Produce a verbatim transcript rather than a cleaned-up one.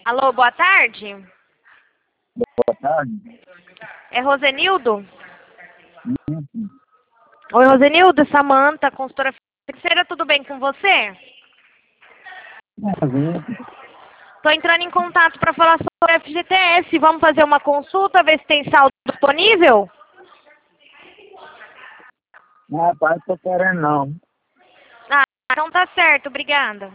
Alô, boa tarde. Boa tarde. É Rosenildo? Isso. Oi, Rosenildo, Samanta, consultora financeira, tudo bem com você? É, Estou entrando em contato para falar sobre o F G T S. Vamos fazer uma consulta, ver se tem saldo disponível? rapaz, tô querendo não. Ah, então tá certo, obrigada.